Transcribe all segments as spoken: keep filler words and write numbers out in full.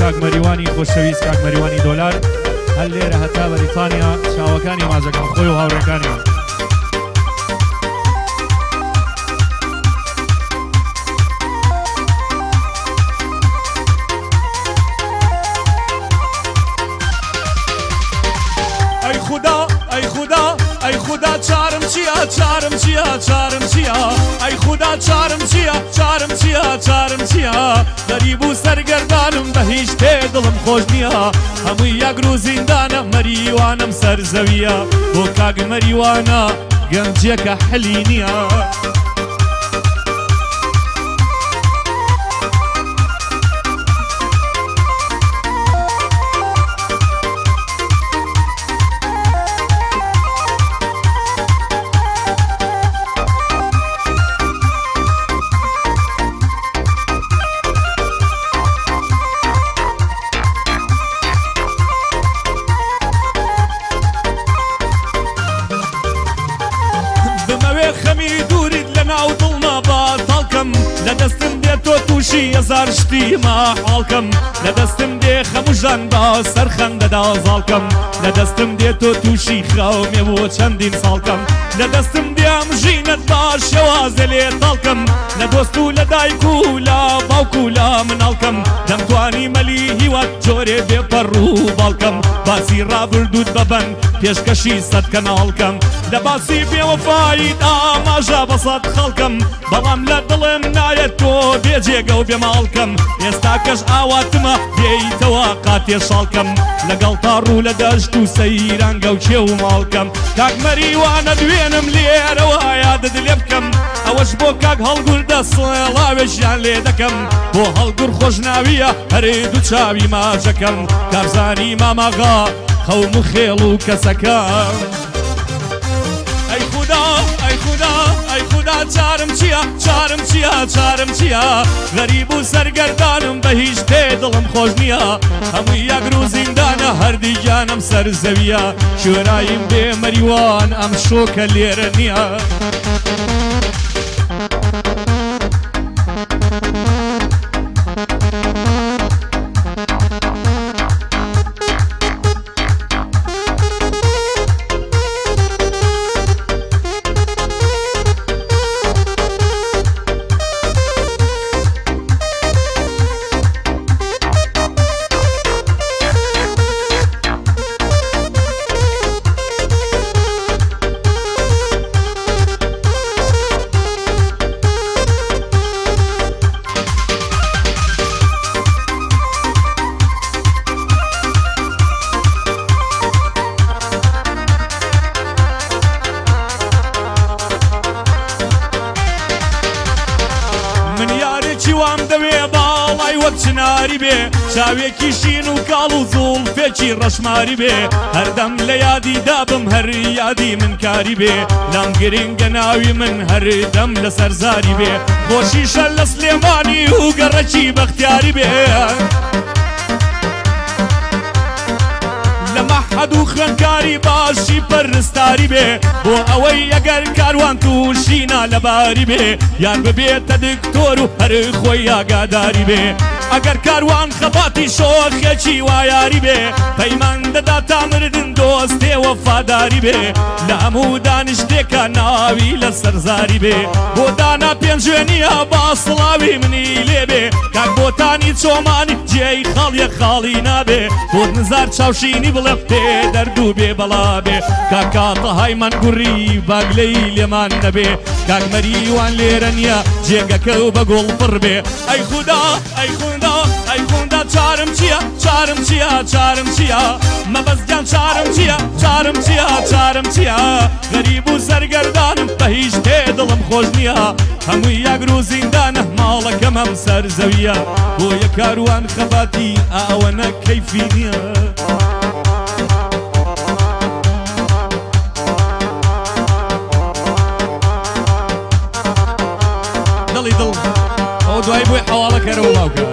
کاک مەریوانی خۆشەویست کاک مەریوانی دۆلار هەر لێرە هەتا بەریتانیا چاوەکانی ماجەکەم خۆی و هاوڕێکانیان ئەی خودا ئەی خودا ئەی خودا چارم چییە چارم چییە چارم چییە ئەی خودا چارم چییە چارم چییە چارم چییە غەریب و سەرگەردانم بە هیچ تێ دڵم خۆش نییە هەمووی یەکر و زیندانە مەریوانم سەر زەویە بۆ کاک مەریوانە گەنجێکە حەلی نییە هزار شتی ما حالکم لدستم دی خموشان با سرخنده دازالکم لدستم دی تو توشی خومی و چندین سالکم لدستم دی ام جینت باش شوازلی تالکم لدوستو لدایکو لا باوکو لا منالکم دم توانی ملی هیوات جوری بی پرو بالکم باسی را بردود ببن پیشکشی صد کنالکم لباسی بی وفایی داماجا بسات خالکم بلام لدلم نایت تو بیجیگا و بمالکم ئێستا کەش ئاواتمە دێیتەوە قاتێ شاڵکەم لەگەڵ تاڕوو لە دەشت و سەیرانگە و کێ و ماڵکەم کاک مەریوانە دوێنم لێرەوە یادت لێ بکەم ئەوەش بۆ کاک هەڵگور دەسڵاوێژیان لێ دەکەم بۆ هەڵگور خۆشناویە هەرێ دوو چاوی ماژەکەم کارزانی ماماغا خەوم و خێڵ و کەسەکەم ئەی خودا ئەی خودا ئەی خودا چارم چییە چارم چییە چارم چییە غەریب و سەرگەردانم بە هیچ تێ دڵم خۆش نییە هەمووی یەکر و زیندانە هەردیگیانم سەر زەویە شوێنایم بێ مەریوان ئەم شۆکە لێرە نییە چناری بێ چاوێکی شین و کاڵ و زوڵفێکی ڕەشماری بێ هەردەم لە یادی دابم هەر یادی من کاری بێ لام گرنگە ناوی من هەردەم لە سەرزاری بێ خۆشی شەر لە سلێمانی و گەڕەکی بەختیاری بێ لە مەحەد و خوێندکاری باشی پەرستاری بێ بۆ ئەوەی ئەگەر کاروان تووشینا لەباری بێ یان ببێتە دکتۆر و هەر خۆی ئاگاداری بێ ئەگەر کاروان خەباتی شۆخێکی وایاری بێ پەیمان دەدا تا مردن دۆستێ وەفاداری بێ لە هەموو دانیشتێکە ناوی لە سەرزاری بێ بۆ دانا پێنجوێنیە با سڵاوی منی لێ بێ کاک بۆتانی چۆمانی جێی خاڵیە خاڵی نابێ بۆ نزار چاوشینی بڵێ پێ دەردوو بێ بەڵا بێ کاکاتە هایمان گوڕی باگلەی لێمان نەبێ کاک مەریوان لێرە نییە جێگەکە و بە گۆڵ پڕ بێ ئەی خودا ئەی خودا ئەی خودا چارم چییە چارم چییە چارم چییە مەبەستگیان چارم چییە چارم چییە چارم چییە غەریب و سەرگەردانم بە هیچ تێ دڵم خۆش نییە هەمووی یەکر و زیندانە ماڵەکەم ئەم سەر زەویە بۆ یە کاروان خەباتی ئەوەنە کەیفی نییە دڵی دڵ ئەو دوای بۆی حەواڵەکەرەوە باوکە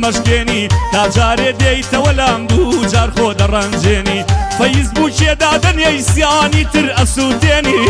مەشکێنی تا جارێ دێیتەوە لام دوو جار خۆ دەڕەنجێنی فەیسبووکێدا دەنیای سیانی تر ئەسووتێنی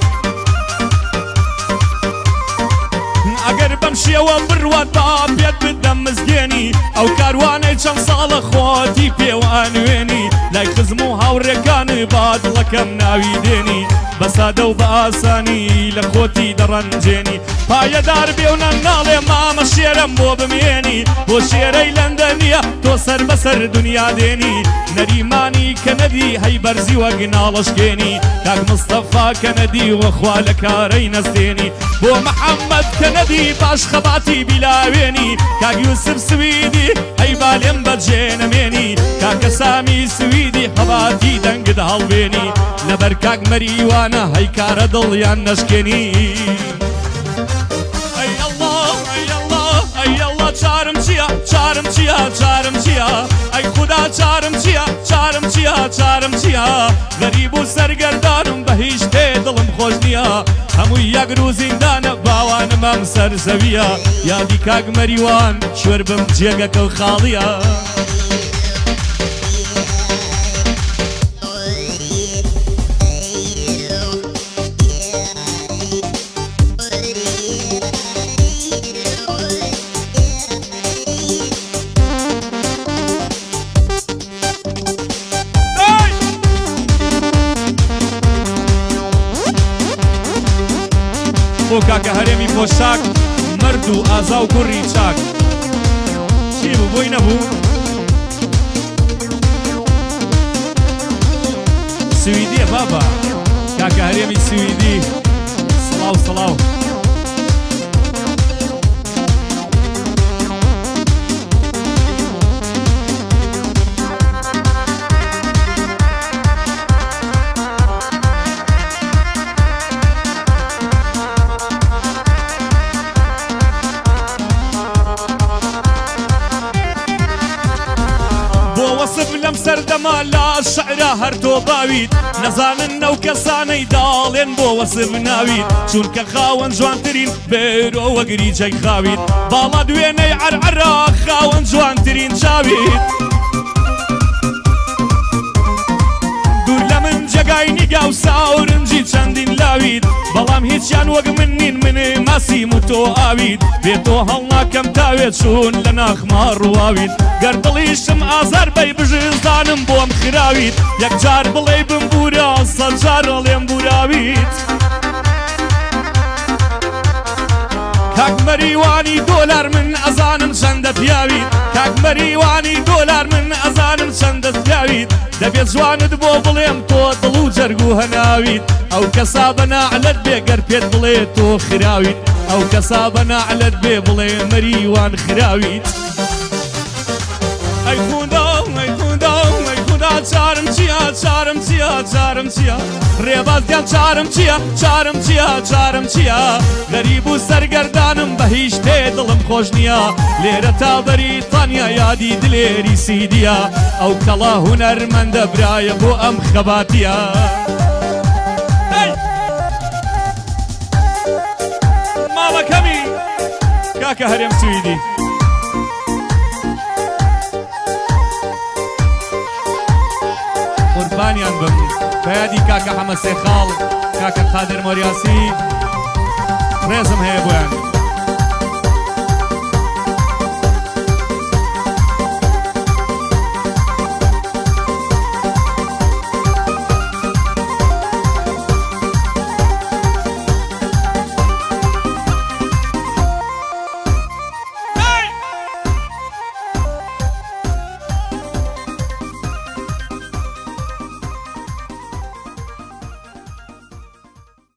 ئەگەر بەم شێوە بڕوات با پێت بدەم مزگێنی ئەو کاروانەی چەند ساڵە خۆتی پێوانوێنی لای خزم و هاوڕێکان با دڵەکەم ناوی دێنی بەسادە و بە ئاسانی لە خۆتی دەڕەنجێنی پایەدار بێ و نەناڵێ مامە شێرم بۆ بمێنی بۆ شێرەی لەندەنیە تۆ سەر بەسەر دنیا دێنی نەریمانی کەنەدی هەی بەرزی وەک ناڵەشکێنی کاک مستەفا کەنەدی وەخوا لە کارەی نەستێنی بۆ محەممەد کەنەدی باش خەباتی بیلاوێنی کاک یوسف سویدی هەی بالێم بەجێ نەمێنی کاکە سامی سویدی خەباتی دەنگت هەڵبێنی لەبەر کاک مەریوانە هەی کارە دڵیان نەشکێنی چارم چیە چارم چیە چارم چیە ئەی خوددا چارم چیە چارم چیە چارم چیە غەریب و سەرگەردانم بە هیچ تێ دڵم خۆش نییە هەمووی یەک ڕوو زیندانە باوانم ئەم سەر زەویە یادی کاک مەریوان شوێر بم جێگەکە و خاڵیە بۆ کاکە هەرێمی پۆشاک مرد و ئازا و کوڕی چاک چی بوو بۆی نەبوو سویدیە بابا کاکە هەرێمی سویدی سڵاو سڵاو لەم سەردەما لا شعرا هەر تۆ باویت نەزانن نەو کەسانەی داڵێن بۆ وەسف ناویت چونکە خاوەن جوانترین بێرۆ وەگری جەی خاویت باڵا دوێنەی عەرعەرا خاوەن جوانترین چاویت دوور لە من جەگای نیگا و ساورنجی چەندین لاویت بەڵام هیچیان وەک من نین منێ ماسیم و تۆ ئاویت بێ تۆ هەڵ ناکەم تاوێت چوون لە ناخما ڕواویت گەر دڵیشم ئازار بەی بژزانم بۆم خراویت یەکجار بڵێ بمبورە سەد جار ئەڵێم بوراویت کاک مەریوانی دۆلار من ئەزانم چەندە پیاویت کاک مەریوانی دۆلار من ئەزانم چەندە پیاویت دەبێت جوانت بۆ بڵێم تۆ دڵ و جەرگ و هەناویت ئەو کەسا بەناعلەت بێ گەر پێت بڵێ تۆ خراویت ئەو کەسا بەناعلەت بێ بڵێ مەریوان خراویت ئەی خوندا ئەی خوندا ئەی خوندا چارم چیە چارم چیە چارم چیە ڕێبازیان چارم چیە چارم چیە چارم چیە غەریب و سەرگەردانم بە هیچ تێ دڵم خۆش نییە لێرە تا بەریتانیا یادی دلێری سیدیە ئەو کەڵا هونەرمەندە برایە بۆ ئەم خەباتیە ماڵەکەمی کاکە هەرێم سویدی قوربانیان بم بەیادی کاکە حەمە سێخاڵ کاکە قادر مۆریاسی ڕێزم هەیە بۆیان